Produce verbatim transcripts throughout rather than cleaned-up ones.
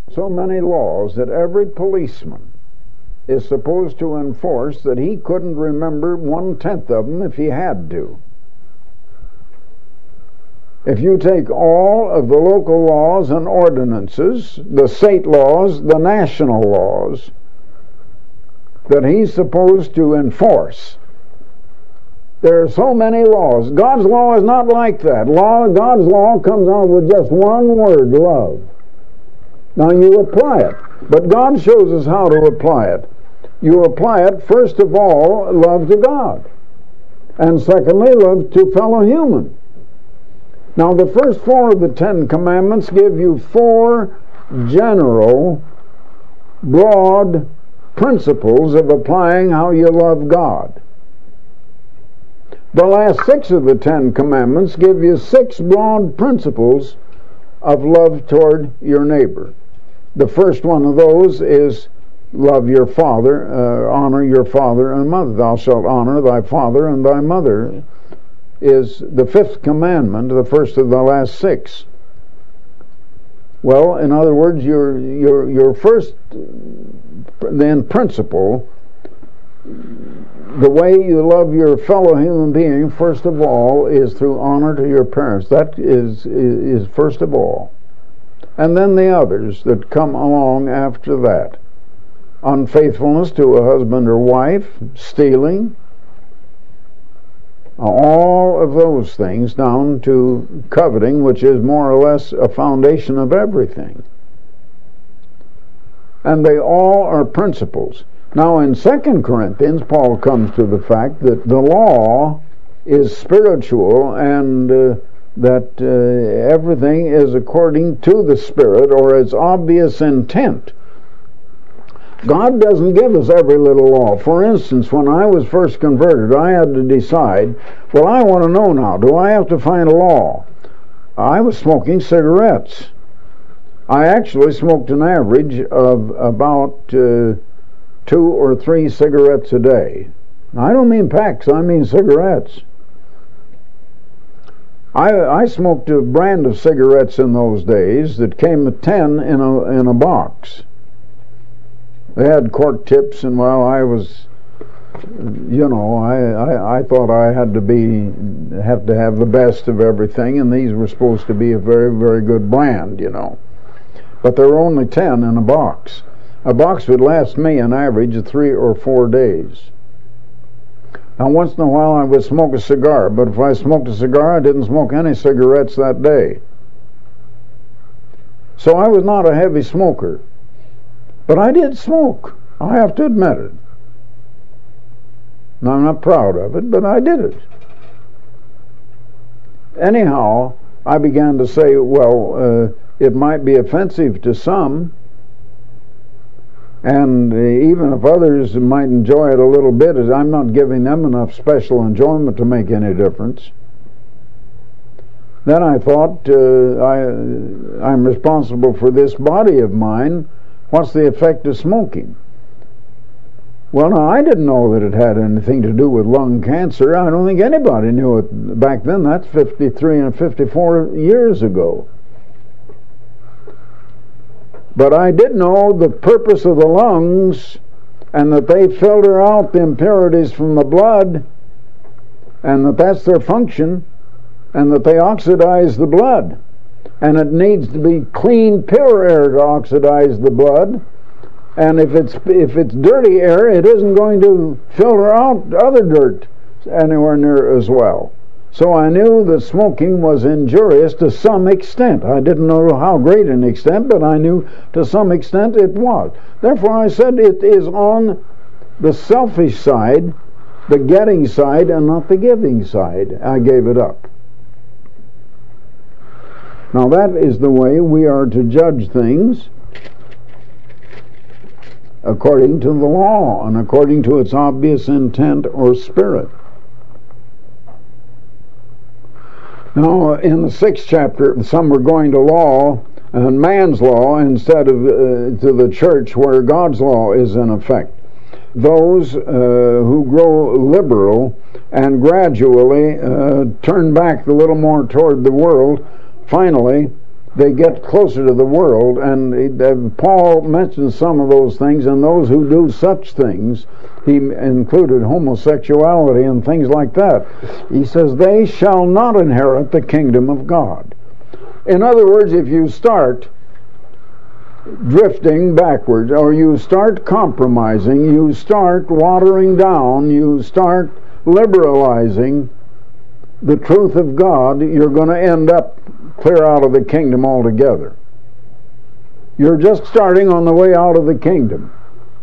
so many laws that every policeman is supposed to enforce that he couldn't remember one-tenth of them if he had to. If you take all of the local laws and ordinances, the state laws, the national laws, that he's supposed to enforce, there are so many laws. God's law is not like that. Law, God's law comes out with just one word, love. Now you apply it, but God shows us how to apply it. You apply it, first of all, love to God, and secondly, love to fellow human. Now the first four of the Ten Commandments give you four general, broad principles of applying how you love God. The last six of the Ten Commandments give you six broad principles of love toward your neighbor. The first one of those is love your father, uh, honor your father and mother. Thou shalt honor thy father and thy mother is the fifth commandment, the first of the last six. Well, in other words, your your your first then principle, the way you love your fellow human being, first of all, is through honor to your parents. That is is, is first of all. And then the others that come along after that. Unfaithfulness to a husband or wife, stealing, all of those things down to coveting, which is more or less a foundation of everything. And they all are principles. Now in Second Corinthians, Paul comes to the fact that the law is spiritual and uh, that uh, everything is according to the Spirit or its obvious intent. God doesn't give us every little law. For instance, when I was first converted, I had to decide, well, I want to know now, do I have to find a law? I was smoking cigarettes. I actually smoked an average of about uh, two or three cigarettes a day. Now, I don't mean packs, I mean cigarettes. I, I smoked a brand of cigarettes in those days that came with ten in a, in a box. They had cork tips, and well, I was, you know, I, I, I thought I had to be, have to have the best of everything, and these were supposed to be a very, very good brand, you know. But there were only ten in a box. A box would last me an average of three or four days. Now, once in a while I would smoke a cigar, but if I smoked a cigar, I didn't smoke any cigarettes that day. So I was not a heavy smoker. But I did smoke. I have to admit it. Now, I'm not proud of it, but I did it. Anyhow, I began to say, well, uh, it might be offensive to some, and uh, even if others might enjoy it a little bit, I'm not giving them enough special enjoyment to make any difference. Then I thought, uh, I, I'm responsible for this body of mine. What's the effect of smoking? Well, now, I didn't know that it had anything to do with lung cancer. I don't think anybody knew it back then. That's fifty-three and fifty-four years ago. But I did know the purpose of the lungs and that they filter out the impurities from the blood and that that's their function and that they oxidize the blood. And it needs to be clean, pure air to oxidize the blood. And if it's if it's dirty air, it isn't going to filter out other dirt anywhere near as well. So I knew that smoking was injurious to some extent. I didn't know how great an extent, but I knew to some extent it was. Therefore I said it is on the selfish side, the getting side, and not the giving side. I gave it up. Now that is the way we are to judge things, according to the law and according to its obvious intent or spirit. Now in the sixth chapter, some are going to law and man's law instead of uh, to the church where God's law is in effect. Those uh, who grow liberal and gradually uh, turn back a little more toward the world finally they get closer to the world, and uh, Paul mentions some of those things, and those who do such things, he included homosexuality and things like that. He says, they shall not inherit the kingdom of God. In other words, if you start drifting backwards, or you start compromising, you start watering down, you start liberalizing the truth of God, you're going to end up clear out of the kingdom altogether. You're just starting on the way out of the kingdom.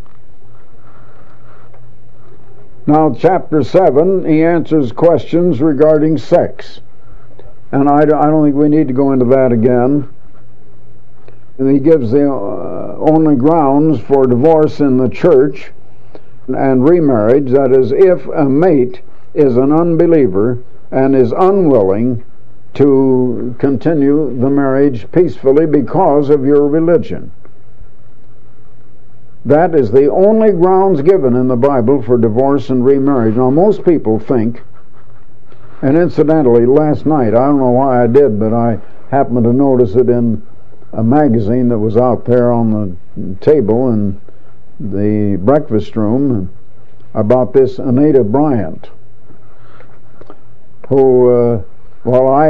Now, chapter seven, he answers questions regarding sex. And I, I don't think we need to go into that again. And he gives the uh, only grounds for divorce in the church and remarriage. That is, if a mate is an unbeliever and is unwilling to continue the marriage peacefully because of your religion. That is the only grounds given in the Bible for divorce and remarriage. Now, most people think, and incidentally, last night, I don't know why I did, but I happened to notice it in a magazine that was out there on the table in the breakfast room about this Anita Bryant, who, uh, well, I,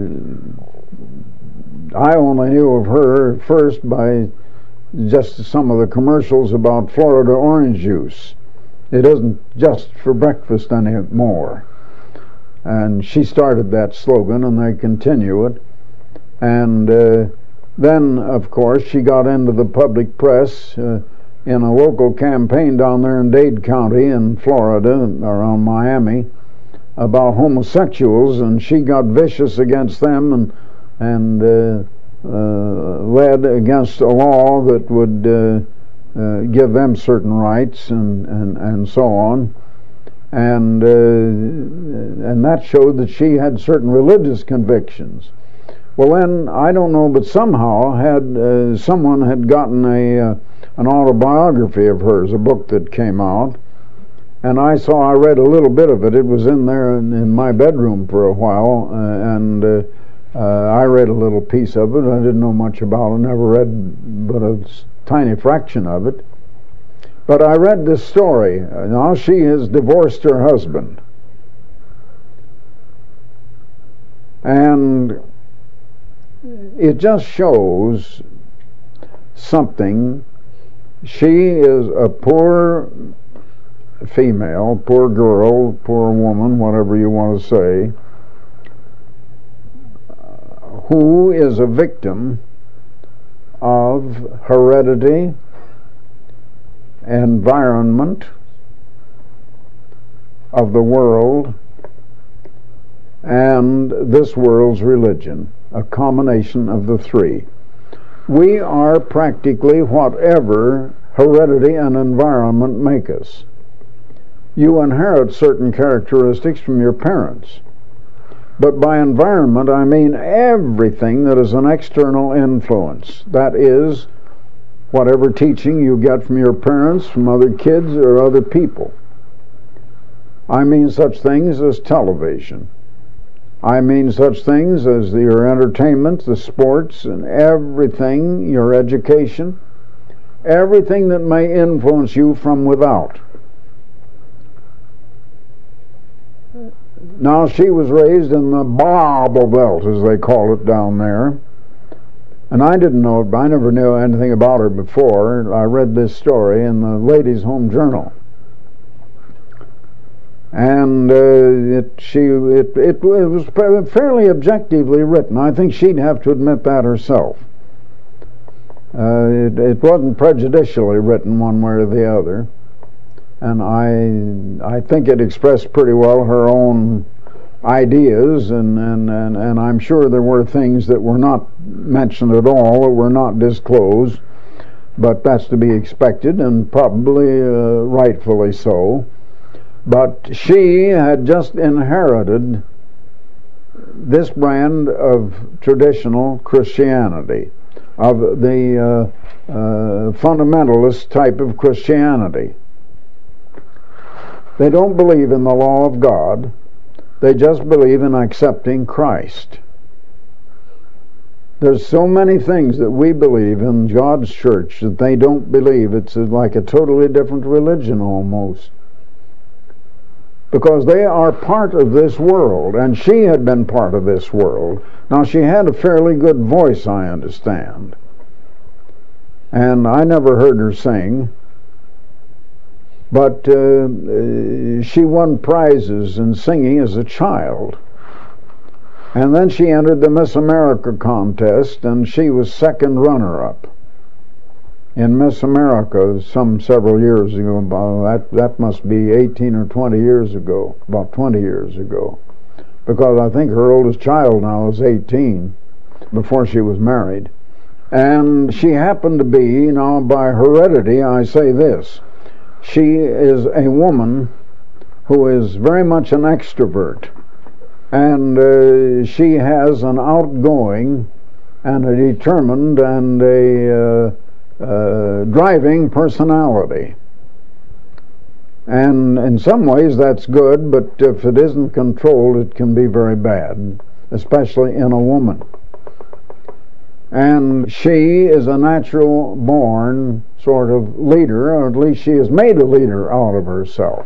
I only knew of her first by just some of the commercials about Florida orange juice. It isn't just for breakfast anymore. And she started that slogan, and they continue it. And uh, then, of course, she got into the public press uh, in a local campaign down there in Dade County in Florida, around Miami, about homosexuals, and she got vicious against them and and uh, uh, led against a law that would uh, uh, give them certain rights and, and, and so on. And uh, and that showed that she had certain religious convictions. Well, then, I don't know, but somehow had uh, someone had gotten a uh, an autobiography of hers, a book that came out, and I saw, I read a little bit of it. It was in there in, in my bedroom for a while, uh, and uh, uh, I read a little piece of it. I didn't know much about it, never read but a tiny fraction of it. But I read this story. Now she has divorced her husband. And it just shows something. She is a poor female, poor girl, poor woman, whatever you want to say, who is a victim of heredity, environment, of the world, and this world's religion, a combination of the three. We are practically whatever heredity and environment make us. You inherit certain characteristics from your parents. But by environment, I mean everything that is an external influence. That is, whatever teaching you get from your parents, from other kids, or other people. I mean such things as television. I mean such things as your entertainment, the sports, and everything, your education, everything that may influence you from without. Now, she was raised in the Bible Belt, as they call it down there. And I didn't know it, but I never knew anything about her before. I read this story in the Ladies' Home Journal. And uh, it, she, it, it, it was fairly objectively written. I think she'd have to admit that herself. Uh, it, it wasn't prejudicially written one way or the other. And I I think it expressed pretty well her own ideas, and, and, and, and I'm sure there were things that were not mentioned at all, or were not disclosed, but that's to be expected, and probably uh, rightfully so. But she had just inherited this brand of traditional Christianity, of the uh, uh, fundamentalist type of Christianity. They don't believe in the law of God. They just believe in accepting Christ. There's so many things that we believe in God's church that they don't believe. It's like a totally different religion almost. Because they are part of this world, and she had been part of this world. Now, she had a fairly good voice, I understand. And I never heard her sing. But uh, she won prizes in singing as a child. And then she entered the Miss America contest, and she was second runner-up in Miss America some several years ago. About, that, that must be eighteen or twenty years ago, about twenty years ago. Because I think her oldest child now is eighteen, before she was married. And she happened to be, you know, by heredity, I say this, she is a woman who is very much an extrovert. And uh, she has an outgoing and a determined and a uh, uh, driving personality. And in some ways that's good, but if it isn't controlled, it can be very bad, especially in a woman. And she is a natural born sort of leader, or at least she has made a leader out of herself.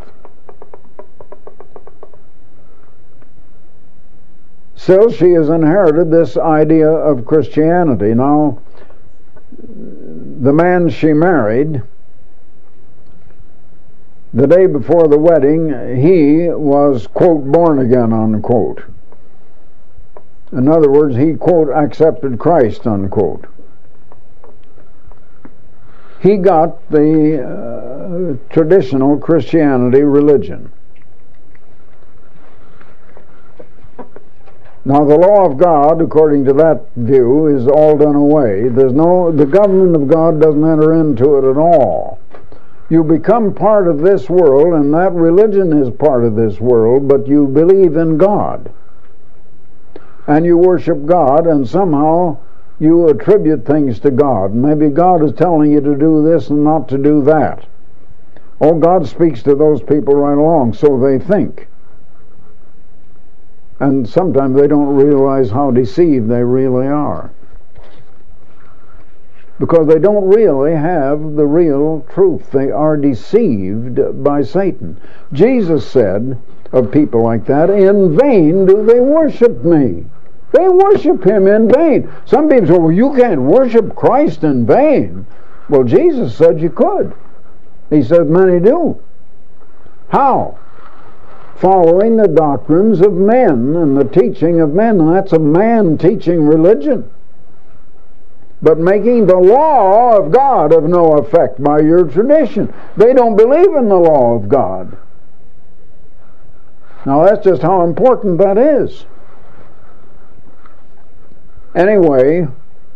Still, she has inherited this idea of Christianity. Now, the man she married, the day before the wedding, he was, quote, born again, unquote. In other words, he, quote, accepted Christ, unquote. He got the uh, traditional Christianity religion. Now, the law of God, according to that view, is all done away. There's no, the government of God doesn't enter into it at all. You become part of this world, and that religion is part of this world, but you believe in God. And you worship God, and somehow you attribute things to God. Maybe God is telling you to do this and not to do that. Oh, God speaks to those people right along, so they think. And sometimes they don't realize how deceived they really are. Because they don't really have the real truth. They are deceived by Satan. Jesus said of people like that, in vain do they worship me. They worship him in vain. Some people say, well, you can't worship Christ in vain. Well, Jesus said you could. He said many do. How? Following the doctrines of men and the teaching of men, and that's a man teaching religion. But making the law of God of no effect by your tradition. They don't believe in the law of God. Now that's just how important that is. Anyway,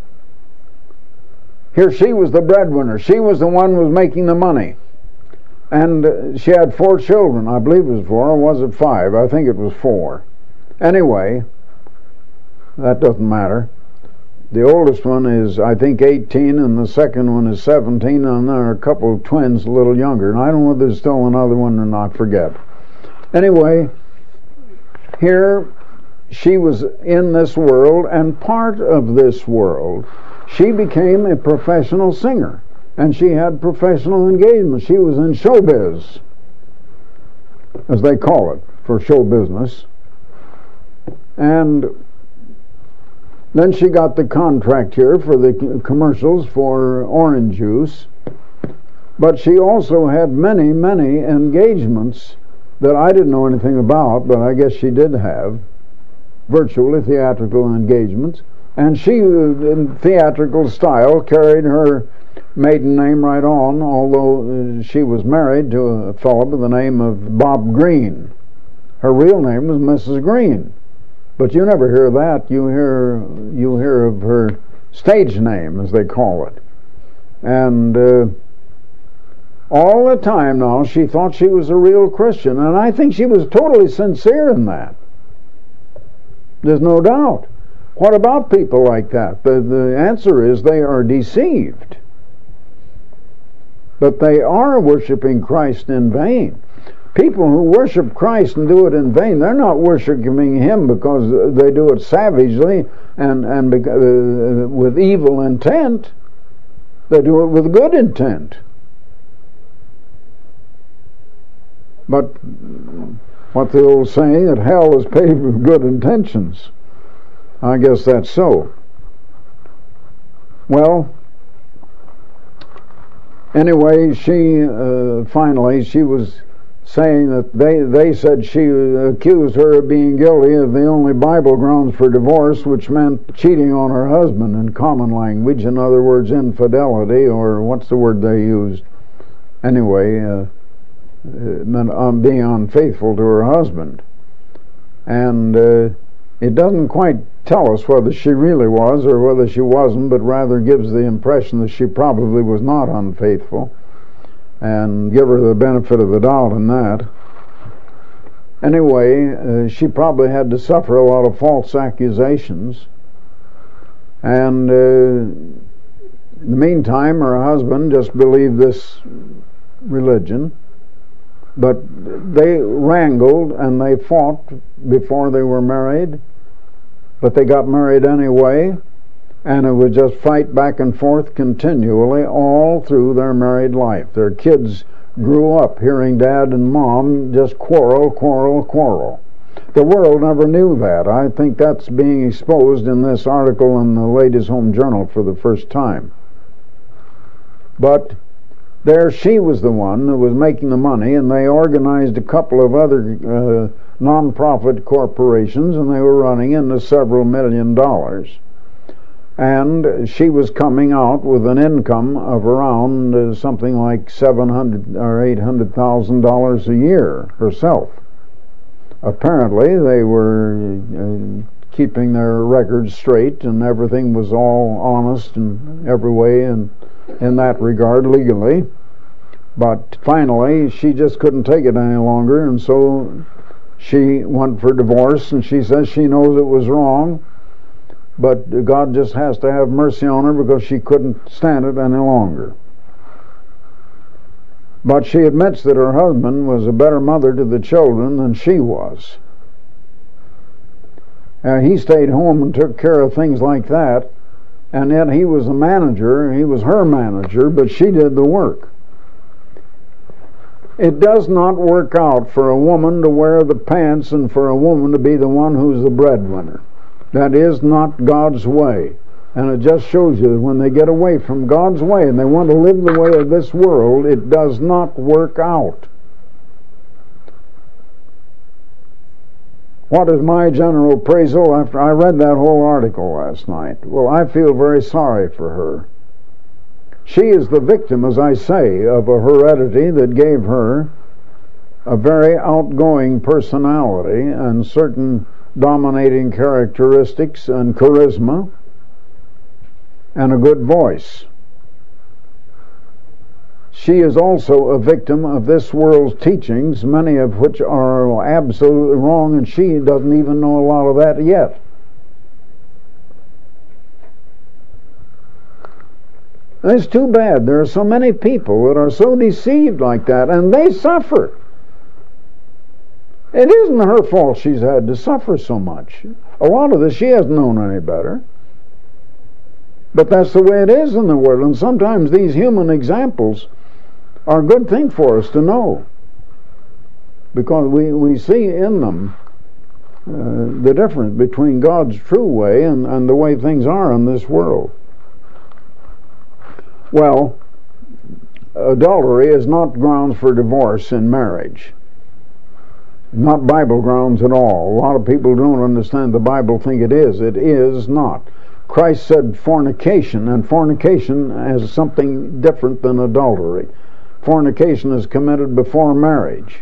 here she was the breadwinner. She was the one who was making the money. And she had four children. I believe it was four, or was it five? I think it was four. Anyway, that doesn't matter. The oldest one is, I think, eighteen, and the second one is seventeen, and there are a couple of twins a little younger. And I don't know if there's still another one or not, I forget. Anyway, here she was in this world, and part of this world. She became a professional singer. And she had professional engagement. She was in showbiz, as they call it, for show business. And then she got the contract here for the commercials for orange juice. But she also had many, many engagements that I didn't know anything about, but I guess she did have, virtually theatrical engagements. And she, in theatrical style, carried her maiden name right on, although she was married to a fellow by the name of Bob Green. Her real name was Missus Green. But you never hear that. You hear you hear of her stage name, as they call it. And uh, all the time now, she thought she was a real Christian. And I think she was totally sincere in that. There's no doubt. What about people like that? The, the answer is they are deceived. But they are worshiping Christ in vain. people who worship Christ and do it in vain, they're not worshiping Him because they do it savagely and, and uh, with evil intent. They do it with good intent. But what the old saying, that hell is paved with good intentions, I guess that's so. Well, anyway, she uh, finally, she was saying that they, they said she accused her of being guilty of the only Bible grounds for divorce, which meant cheating on her husband in common language. In other words, infidelity, or what's the word they used? Anyway, uh, it meant um, being unfaithful to her husband. And uh, it doesn't quite tell us whether she really was or whether she wasn't, but rather gives the impression that she probably was not unfaithful, and give her the benefit of the doubt in that. Anyway, uh, she probably had to suffer a lot of false accusations, and uh, in the meantime her husband just believed this religion. But they wrangled and they fought before they were married, but they got married anyway, and it was just fight back and forth continually all through their married life. Their kids grew up hearing Dad and Mom just quarrel, quarrel, quarrel. The world never knew that. I think that's being exposed in this article in the Ladies' Home Journal for the first time. But there she was the one who was making the money, and they organized a couple of other uh, non-profit corporations, and they were running into several million dollars. And she was coming out with an income of around uh, something like seven hundred or eight hundred thousand dollars a year herself. Apparently, they were uh, keeping their records straight, and everything was all honest in every way, and in that regard legally. But finally she just couldn't take it any longer, and so she went for divorce, and she says she knows it was wrong, but God just has to have mercy on her because she couldn't stand it any longer. But she admits that her husband was a better mother to the children than she was. Uh, he stayed home and took care of things like that, and yet he was the manager, he was her manager, but she did the work. It does not work out for a woman to wear the pants and for a woman to be the one who's the breadwinner. That is not God's way. And it just shows you that when they get away from God's way and they want to live the way of this world, it does not work out. What is my general appraisal after I read that whole article last night? Well, I feel very sorry for her. She is the victim, as I say, of a heredity that gave her a very outgoing personality and certain dominating characteristics and charisma and a good voice. She is also a victim of this world's teachings, many of which are absolutely wrong, and she doesn't even know a lot of that yet. It's too bad. There are so many people that are so deceived like that, and they suffer. It isn't her fault she's had to suffer so much. A lot of this she hasn't known any better. But that's the way it is in the world, and sometimes these human examples are a good thing for us to know, because we, we see in them uh, the difference between God's true way and, and the way things are in this world. Well, adultery is not grounds for divorce in marriage. Not Bible grounds at all. A lot of people don't understand the Bible think it is. It is not. Christ said fornication, and fornication is something different than adultery. Fornication is committed before marriage.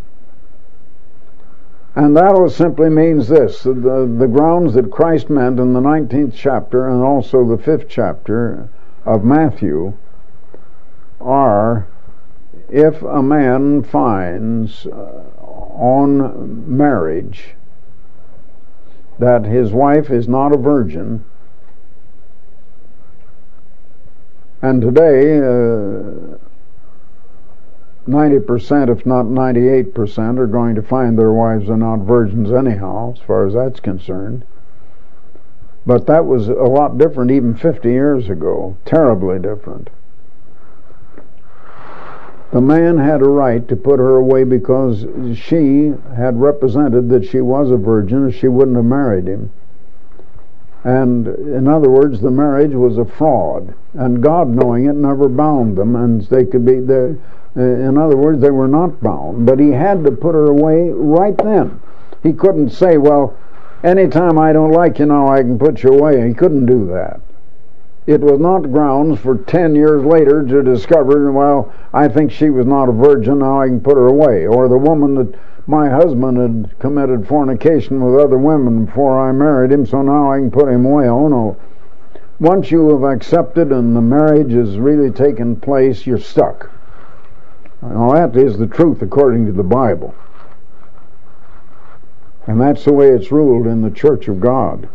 And that simply means this, the, the grounds that Christ meant in the nineteenth chapter and also the fifth chapter of Matthew are, if a man finds uh, on marriage that his wife is not a virgin, and today uh, ninety percent, if not ninety-eight percent, are going to find their wives are not virgins anyhow, as far as that's concerned. But that was a lot different even fifty years ago, terribly different. The man had a right to put her away because she had represented that she was a virgin, or she wouldn't have married him. And in other words, the marriage was a fraud, and God, knowing it, never bound them, and they could be there. In other words, they were not bound, but he had to put her away right then. He couldn't say, well, anytime I don't like you now, I can put you away. He couldn't do that. It was not grounds for ten years later to discover, well, I think she was not a virgin, now I can put her away. Or the woman that my husband had committed fornication with other women before I married him, so now I can put him away. Oh no. Once you have accepted and the marriage has really taken place, you're stuck. Now that is the truth according to the Bible. And that's the way it's ruled in the Church of God.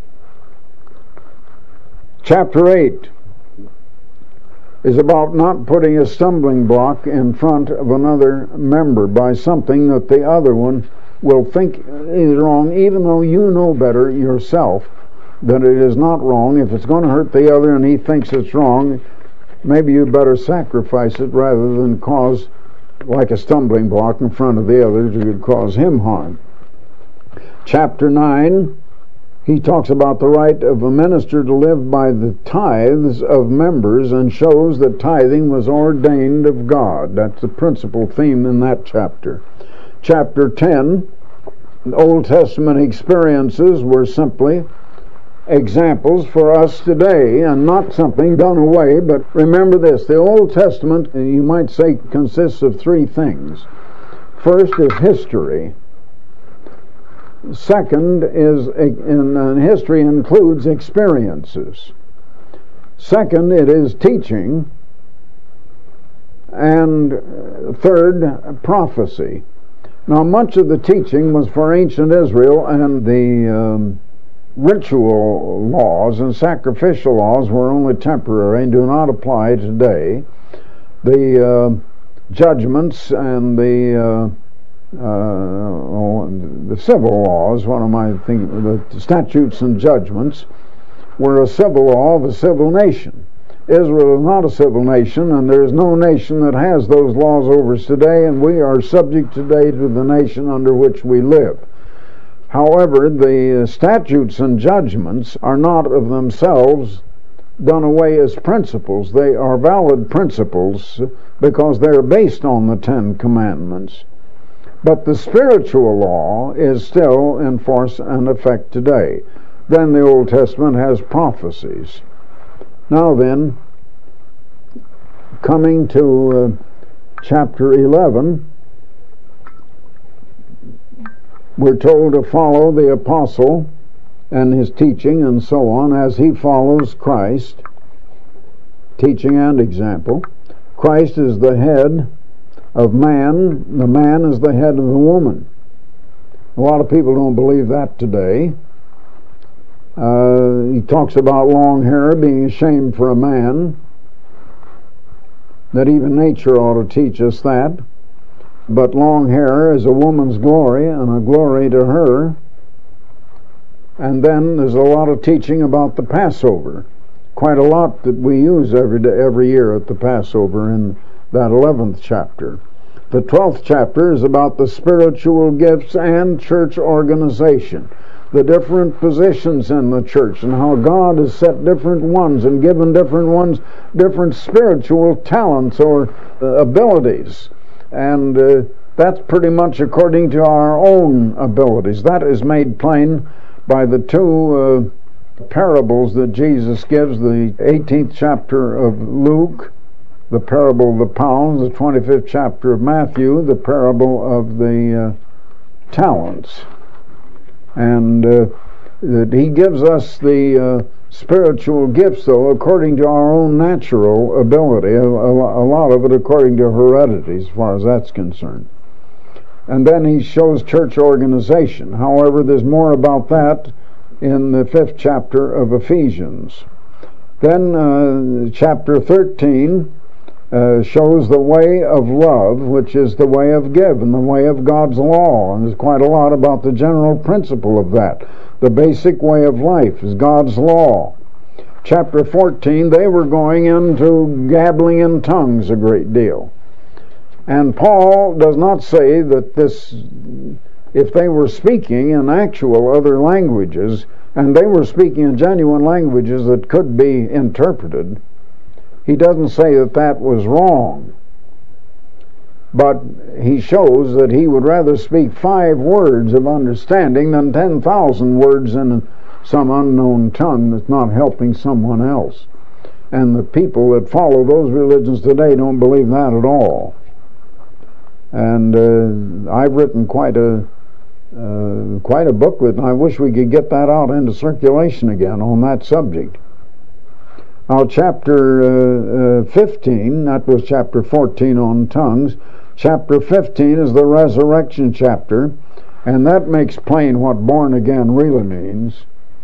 Chapter eight is about not putting a stumbling block in front of another member by something that the other one will think is wrong, even though you know better yourself that it is not wrong. If it's going to hurt the other and he thinks it's wrong, maybe you better sacrifice it rather than cause, like a stumbling block in front of the others, it could cause him harm. Chapter nine, he talks about the right of a minister to live by the tithes of members and shows that tithing was ordained of God. That's the principal theme in that chapter. Chapter ten, Old Testament experiences were simply examples for us today and not something done away. But remember this, the Old Testament, you might say, consists of three things. First is history. Second is, in history includes experiences. Second, it is teaching. And third, prophecy. Now, much of the teaching was for ancient Israel, and the um, ritual laws and sacrificial laws were only temporary and do not apply today. The uh, judgments and the uh, Uh, oh, the civil laws, what am I thinking, the statutes and judgments were a civil law of a civil nation. Israel is not a civil nation, and there is no nation that has those laws over us today, and we are subject today to the nation under which we live. However, the statutes and judgments are not of themselves done away as principles. They are valid principles because they are based on the Ten Commandments. But the spiritual law is still in force and effect today. Then the Old Testament has prophecies. Now then, coming to uh, chapter eleven, we're told to follow the apostle and his teaching and so on as he follows Christ, teaching and example. Christ is the head of man, the man is the head of the woman. A lot of people don't believe that today. Uh, he talks about long hair being a shame for a man, that even nature ought to teach us that. But long hair is a woman's glory and a glory to her. And then there's a lot of teaching about the Passover, quite a lot that we use every day, every year at the Passover in that eleventh chapter. The twelfth chapter is about the spiritual gifts and church organization, the different positions in the church, and how God has set different ones and given different ones different spiritual talents or uh, abilities. And uh, that's pretty much according to our own abilities. That is made plain by the two uh, parables that Jesus gives, the eighteenth chapter of Luke, the parable of the pounds, the twenty-fifth chapter of Matthew, the parable of the uh, talents. And uh, that he gives us the uh, spiritual gifts, though, according to our own natural ability, a, a, a lot of it according to heredity, as far as that's concerned. And then he shows church organization. However, there's more about that in the fifth chapter of Ephesians. Then uh, chapter thirteen uh, shows the way of love, which is the way of give and the way of God's law. And there's quite a lot about the general principle of that. The basic way of life is God's law. Chapter fourteen, they were going into gabbling in tongues a great deal. And Paul does not say that this, if they were speaking in actual other languages, and they were speaking in genuine languages that could be interpreted, he doesn't say that that was wrong. But he shows that he would rather speak five words of understanding than ten thousand words in some unknown tongue that's not helping someone else. And the people that follow those religions today don't believe that at all. And uh, I've written quite a uh, quite a booklet, and I wish we could get that out into circulation again on that subject. Now, chapter uh, uh, fifteen, that was chapter fourteen on tongues. Chapter fifteen is the resurrection chapter, and that makes plain what born again really means.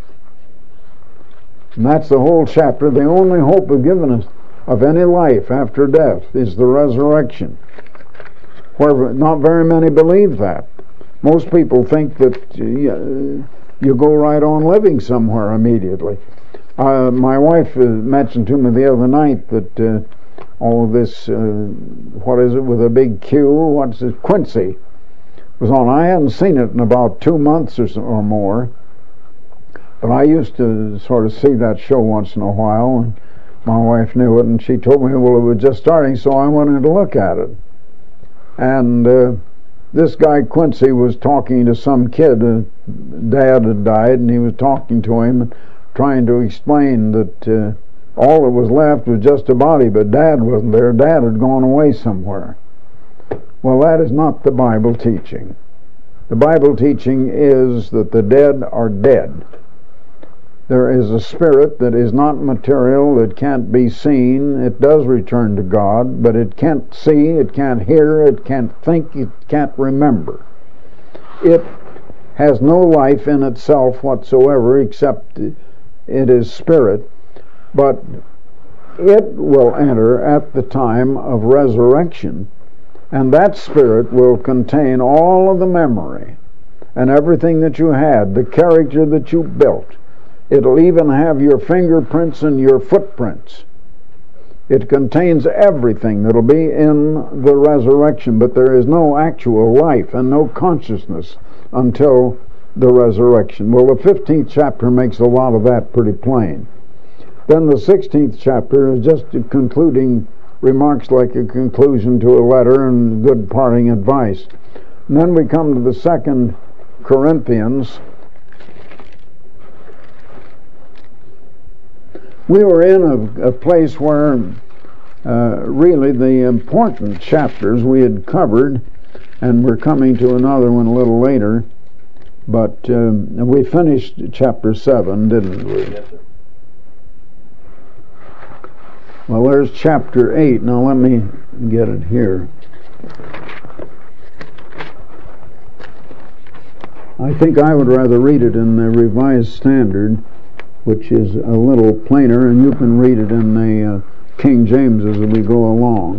And that's the whole chapter. The only hope of giving us of any life after death is the resurrection. Where not very many believe that. Most people think that uh, you go right on living somewhere immediately. Uh, my wife uh, mentioned to me the other night that uh, all of this, uh, what is it with a big Q, what's it, Quincy, was on. I hadn't seen it in about two months or, so, or more, but I used to sort of see that show once in a while, and my wife knew it, and she told me, well, it was just starting, so I went in to look at it. And uh, this guy Quincy was talking to some kid. Uh, Dad had died, and he was talking to him and trying to explain that uh, all that was left was just a body, but Dad wasn't there. Dad had gone away somewhere. Well, that is not the Bible teaching. The Bible teaching is that the dead are dead. There is a spirit that is not material, it can't be seen, it does return to God, but it can't see, it can't hear, it can't think, it can't remember. It has no life in itself whatsoever, except it is spirit, but it will enter at the time of resurrection, and that spirit will contain all of the memory and everything that you had, the character that you built. It'll even have your fingerprints and your footprints. It contains everything that'll be in the resurrection, but there is no actual life and no consciousness until the resurrection. Well, the fifteenth chapter makes a lot of that pretty plain. Then the sixteenth chapter is just concluding remarks, like a conclusion to a letter and good parting advice. And then we come to the Second Corinthians. We were in a, a place where uh, really the important chapters we had covered, and we're coming to another one a little later, but um, we finished chapter seven, didn't we? Yes, sir. Well, there's chapter eight. Now let me get it here. I think I would rather read it in the Revised Standard, which is a little plainer, and you can read it in the uh, King James as we go along.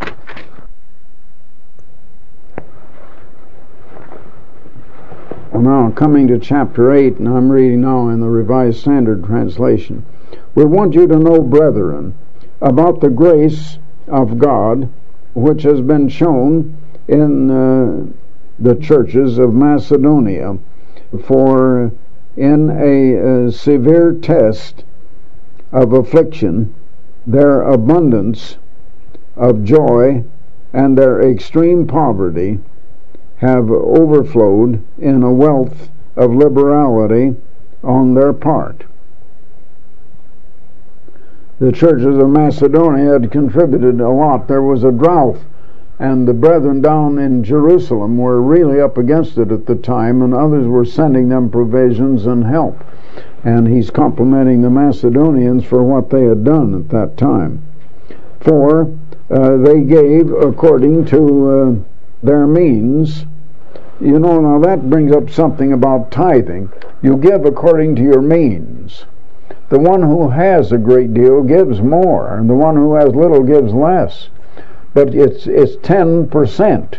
Well, now, coming to chapter eight, and I'm reading now in the Revised Standard Translation. We want you to know, brethren, about the grace of God which has been shown in uh, the churches of Macedonia, for in a, a severe test of affliction, their abundance of joy and their extreme poverty have overflowed in a wealth of liberality on their part. The churches of Macedonia had contributed a lot. There was a drought, and the brethren down in Jerusalem were really up against it at the time, and others were sending them provisions and help. And he's complimenting the Macedonians for what they had done at that time. For uh, they gave according to uh, their means. You know, now that brings up something about tithing. You give according to your means. The one who has a great deal gives more, and the one who has little gives less. but it's it's ten percent.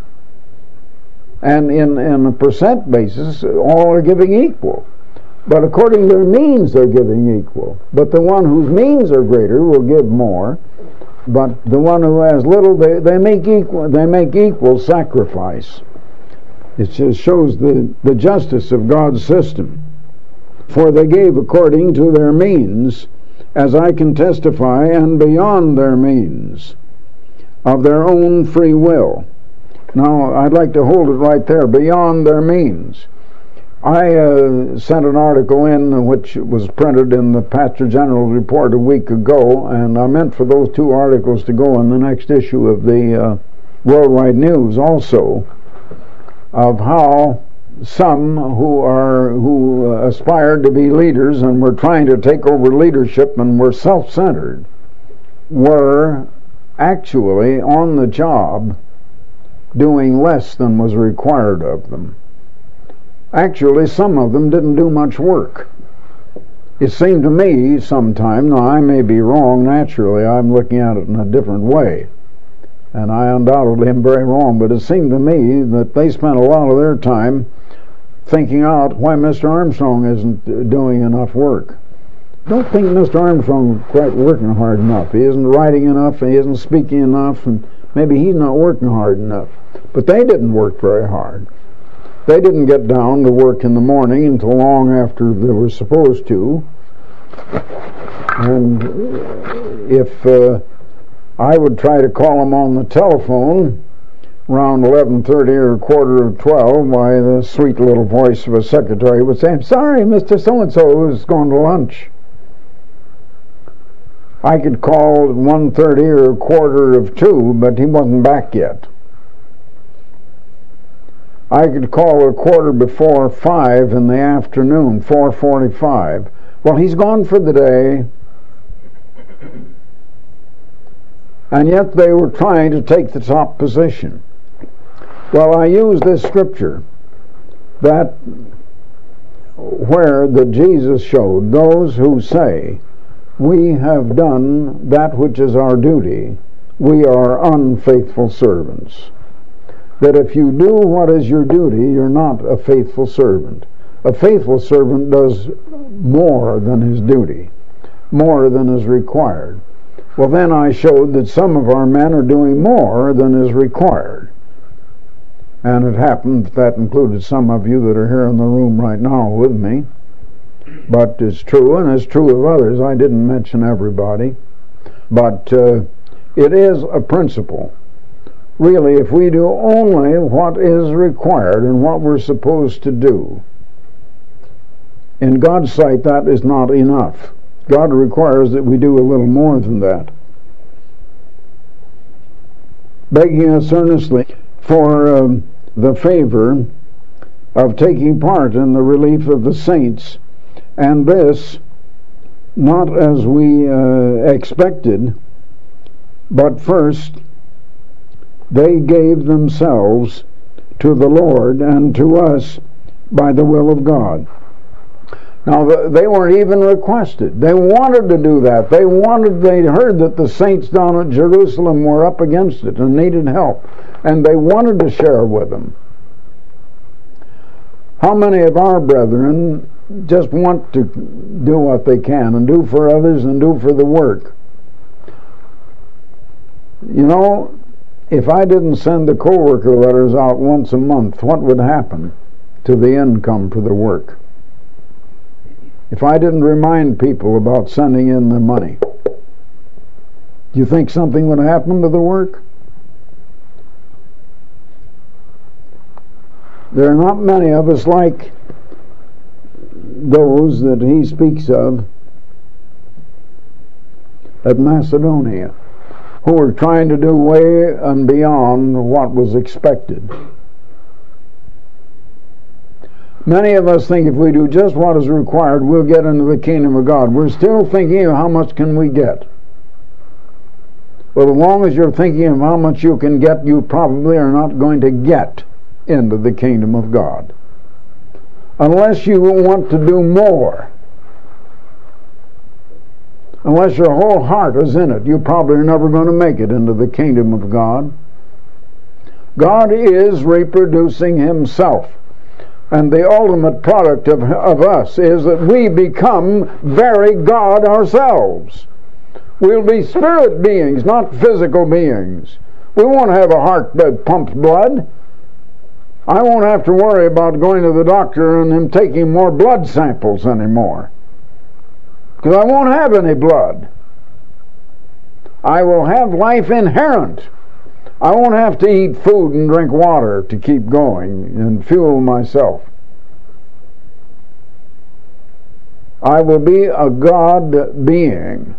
And in, in a percent basis, all are giving equal. But according to their means, they're giving equal. But the one whose means are greater will give more. But the one who has little, they, they make equal they make equal sacrifice. It just shows the, the justice of God's system. For they gave according to their means, as I can testify, and beyond their means, of their own free will. Now, I'd like to hold it right there, beyond their means. I uh, sent an article in which was printed in the Pastor General's Report a week ago, and I meant for those two articles to go in the next issue of the uh, Worldwide News also, of how some who are who uh, aspired to be leaders and were trying to take over leadership and were self-centered were actually on the job doing less than was required of them. Actually, some of them didn't do much work. It seemed to me sometime, now I may be wrong, naturally, I'm looking at it in a different way, and I undoubtedly am very wrong, but it seemed to me that they spent a lot of their time thinking out why Mister Armstrong isn't doing enough work. I don't think Mister Armstrong is quite working hard enough. He isn't writing enough, he isn't speaking enough, and maybe he's not working hard enough. But they didn't work very hard. They didn't get down to work in the morning until long after they were supposed to. And if uh, I would try to call them on the telephone around eleven thirty or quarter of twelve, why the sweet little voice of a secretary would say, "I'm sorry, Mister So-and-so is going to lunch." I could call at one thirty or a quarter of two, but he wasn't back yet. I could call a quarter before five in the afternoon, four forty-five. Well, he's gone for the day. And yet they were trying to take the top position. Well, I use this scripture that where that Jesus showed those who say, "We have done that which is our duty, we are unfaithful servants." That if you do what is your duty, you're not a faithful servant. A faithful servant does more than his duty, more than is required. Well, then I showed that some of our men are doing more than is required. And it happened that included some of you that are here in the room right now with me. But it's true, and it's true of others. I didn't mention everybody. But uh, it is a principle. Really, if we do only what is required and what we're supposed to do, in God's sight that is not enough. God requires that we do a little more than that. Begging us earnestly for um, the favor of taking part in the relief of the saints, and this not as we uh, expected, but first they gave themselves to the Lord and to us by the will of God. Now, they weren't even requested. They wanted to do that. They wanted, they heard that the saints down at Jerusalem were up against it and needed help, and they wanted to share with them. How many of our brethren just want to do what they can and do for others and do for the work? You know, if I didn't send the co-worker letters out once a month, what would happen to the income for the work? If I didn't remind people about sending in their money, do you think something would happen to the work? There are not many of us like those that he speaks of at Macedonia, who were trying to do way and beyond what was expected. Many of us think if we do just what is required, we'll get into the kingdom of God. We're still thinking of how much can we get. Well, as long as you're thinking of how much you can get, you probably are not going to get into the kingdom of God. Unless you want to do more. unless your whole heart is in it, you probably are never going to make it into the kingdom of God. God is reproducing himself. And the ultimate product of, of us is that we become very God ourselves. We'll be spirit beings, not physical beings. We won't have a heart that pumps blood. I won't have to worry about going to the doctor and him taking more blood samples anymore, because I won't have any blood. I will have life inherent. I won't have to eat food and drink water to keep going and fuel myself. I will be a God being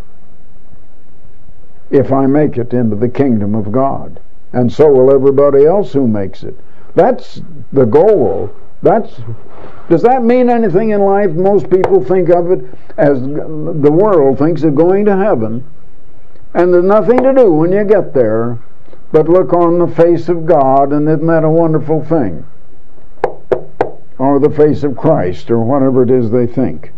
if I make it into the kingdom of God. And so will everybody else who makes it. That's the goal. That's, does that mean anything in life? Most people think of it as the world thinks of going to heaven. And there's nothing to do when you get there but look on the face of God, and isn't that a wonderful thing? Or the face of Christ, or whatever it is they think.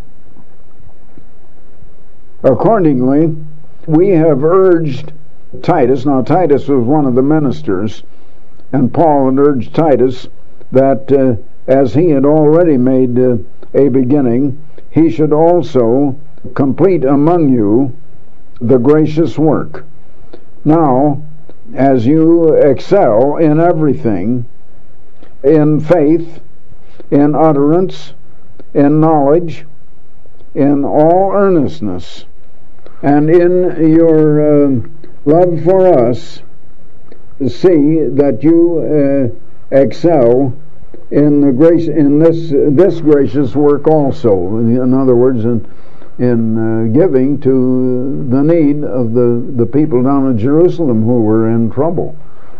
Accordingly, we have urged Titus, now Titus was one of the ministers, and Paul had urged Titus that uh, as he had already made uh, a beginning, he should also complete among you the gracious work. Now, as you excel in everything, in faith, in utterance, in knowledge, in all earnestness, and in your uh, love for us, see that you uh, excel in the grace in this this gracious work also. In other words, in in uh, giving to the need of the, the people down in Jerusalem who were in trouble.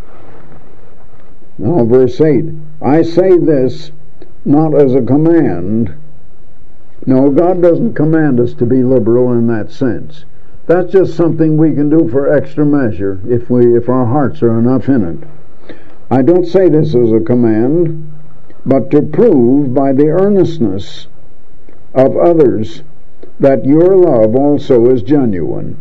Now, verse eight, I say this not as a command. No, God doesn't command us to be liberal in that sense. That's just something we can do for extra measure if we if our hearts are enough in it. I don't say this as a command, but to prove by the earnestness of others that your love also is genuine.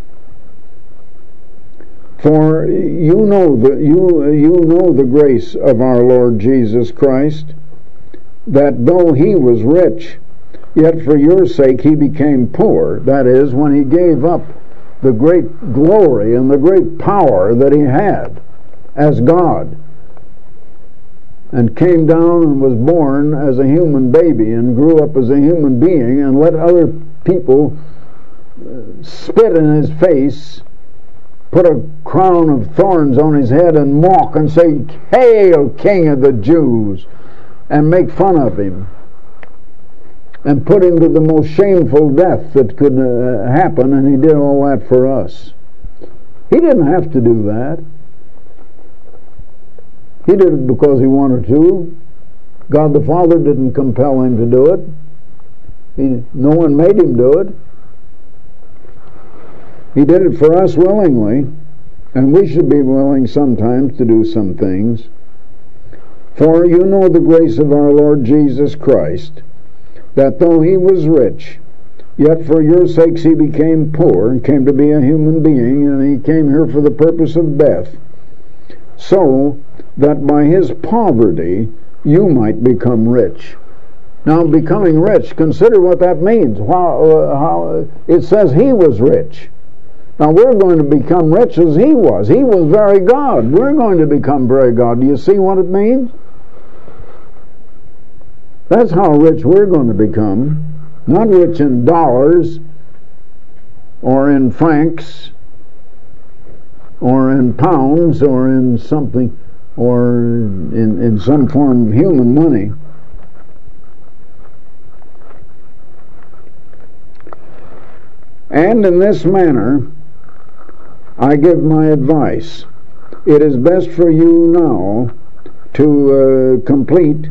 For you know the you you know the grace of our Lord Jesus Christ, that though he was rich, yet for your sake he became poor. That is, when he gave up the great glory and the great power that he had as God, and came down and was born as a human baby and grew up as a human being and let other people spit in his face, put a crown of thorns on his head and mock and say, "Hail, King of the Jews," and make fun of him and put him to the most shameful death that could uh, happen, and he did all that for us. He didn't have to do that. He did it because he wanted to. God the Father didn't compel him to do it. He, no one made him do it. He did it for us willingly, and we should be willing sometimes to do some things. For you know the grace of our Lord Jesus Christ, that though he was rich, yet for your sakes he became poor and came to be a human being, and he came here for the purpose of death, so that by his poverty you might become rich. Now, becoming rich, consider what that means. How, uh, how it says he was rich. Now, we're going to become rich as he was. He was very God. We're going to become very God. Do you see what it means? That's how rich we're going to become. Not rich in dollars or in francs or in pounds or in something, or in, in some form of human money. And in this manner I give my advice. It is best for you now to uh, complete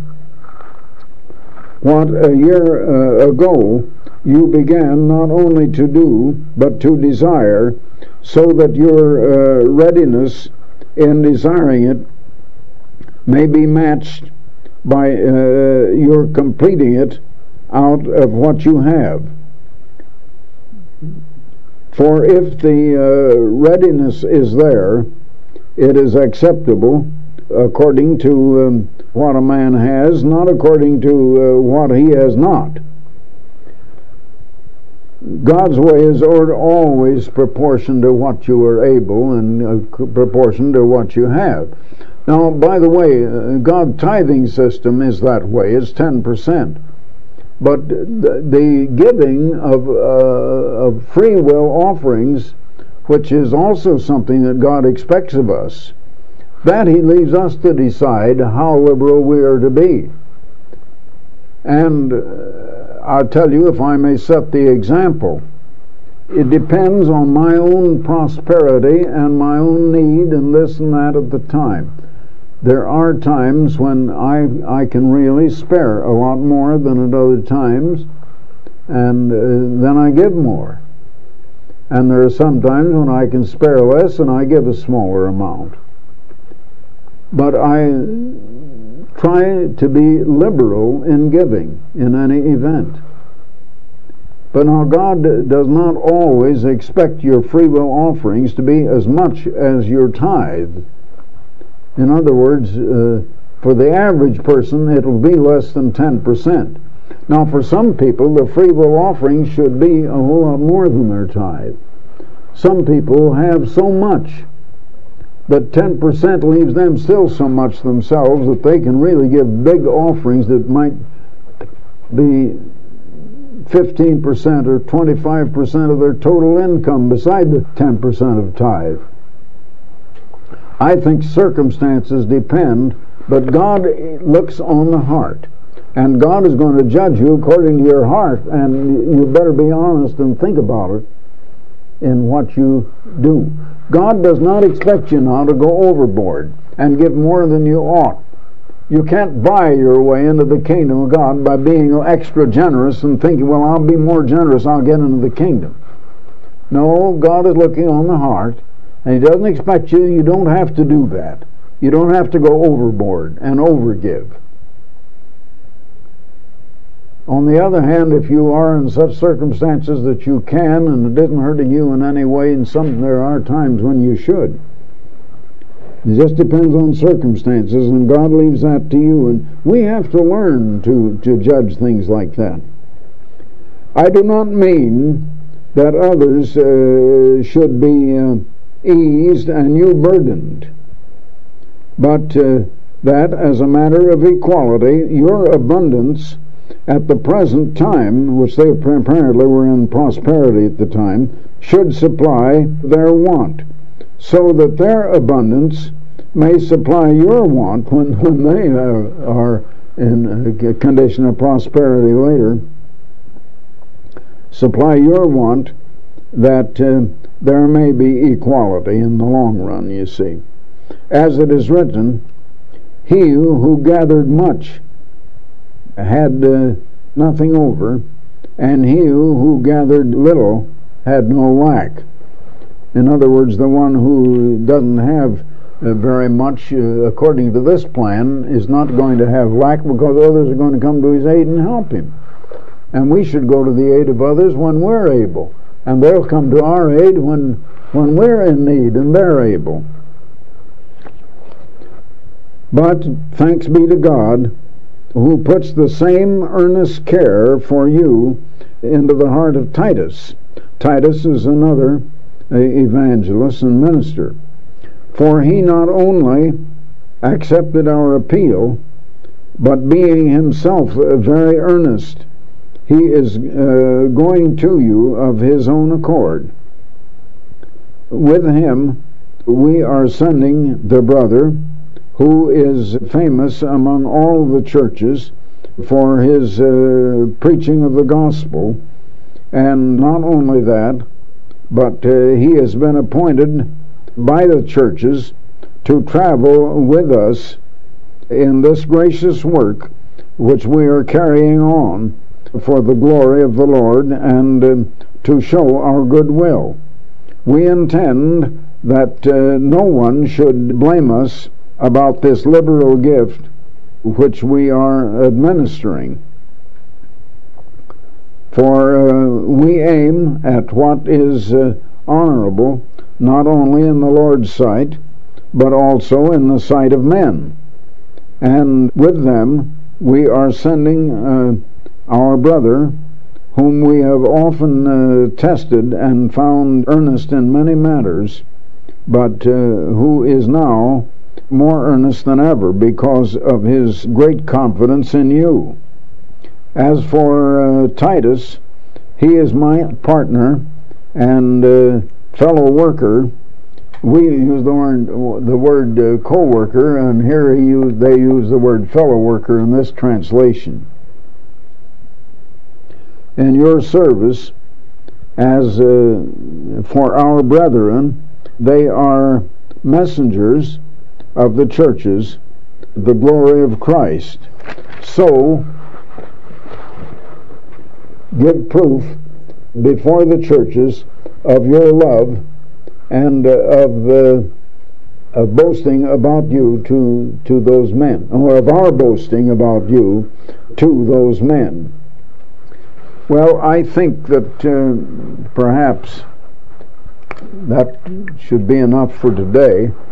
what a year uh, ago you began not only to do, but to desire, so that your uh, readiness in desiring it may be matched by uh, your completing it out of what you have. For if the uh, readiness is there, it is acceptable according to um, what a man has, not according to uh, what he has not. God's way is always proportion to what you are able and uh, proportion to what you have. Now, by the way, uh, God's tithing system is that way. It's ten percent. But the, the giving of, uh, of free will offerings, which is also something that God expects of us, that He leaves us to decide how liberal we are to be. And uh, I'll tell you, if I may set the example, it depends on my own prosperity and my own need and this and that at the time. There are times when I I can really spare a lot more than at other times, and uh, then I give more. And there are some times when I can spare less and I give a smaller amount. But I try to be liberal in giving in any event. But now God does not always expect your free will offerings to be as much as your tithe. In other words, uh, for the average person, it will be less than ten percent. Now, for some people, the free will offering should be a whole lot more than their tithe. Some people have so much that ten percent leaves them still so much themselves that they can really give big offerings that might be fifteen percent or twenty-five percent of their total income beside the ten percent of tithe. I think circumstances depend, but God looks on the heart. And God is going to judge you according to your heart, and you better be honest and think about it in what you do. God does not expect you now to go overboard and give more than you ought. You can't buy your way into the kingdom of God by being extra generous and thinking, well, I'll be more generous, I'll get into the kingdom. No, God is looking on the heart, and He doesn't expect you, you don't have to do that. You don't have to go overboard and overgive. On the other hand, if you are in such circumstances that you can, and it isn't hurting you in any way, and some there are times when you should. It just depends on circumstances, and God leaves that to you, and we have to learn to, to judge things like that. I do not mean that others uh, should be uh, eased and you burdened, but uh, that as a matter of equality, your abundance at the present time, which they apparently were in prosperity at the time, should supply their want, so that their abundance may supply your want when, when they uh, are in a condition of prosperity later. Supply your want, that uh, there may be equality in the long run, you see. As it is written, he who gathered much had uh, nothing over, and he who gathered little had no lack. In other words, the one who doesn't have uh, very much, uh, according to this plan, is not going to have lack because others are going to come to his aid and help him. And we should go to the aid of others when we're able, and they'll come to our aid when, when we're in need and they're able. But thanks be to God, who puts the same earnest care for you into the heart of Titus. Titus is another uh, evangelist and minister. For he not only accepted our appeal, but being himself uh, very earnest, he is uh, going to you of his own accord. With him we are sending the brother, who is famous among all the churches for his uh, preaching of the gospel. And not only that, but uh, he has been appointed by the churches to travel with us in this gracious work which we are carrying on for the glory of the Lord, and uh, to show our goodwill. We intend that uh, no one should blame us about this liberal gift which we are administering. For uh, we aim at what is uh, honorable, not only in the Lord's sight, but also in the sight of men. And with them we are sending uh, our brother, whom we have often uh, tested and found earnest in many matters, but uh, who is now more earnest than ever because of his great confidence in you. As for uh, Titus, he is my partner and uh, fellow worker. We use the word, the word uh, co-worker, and here he used, they use the word fellow worker in this translation. In your service, as uh, for our brethren, they are messengers of the churches, the glory of Christ. So, give proof before the churches of your love and uh, of, uh, of boasting about you to, to those men, or of our boasting about you to those men. Well, I think that uh, perhaps that should be enough for today.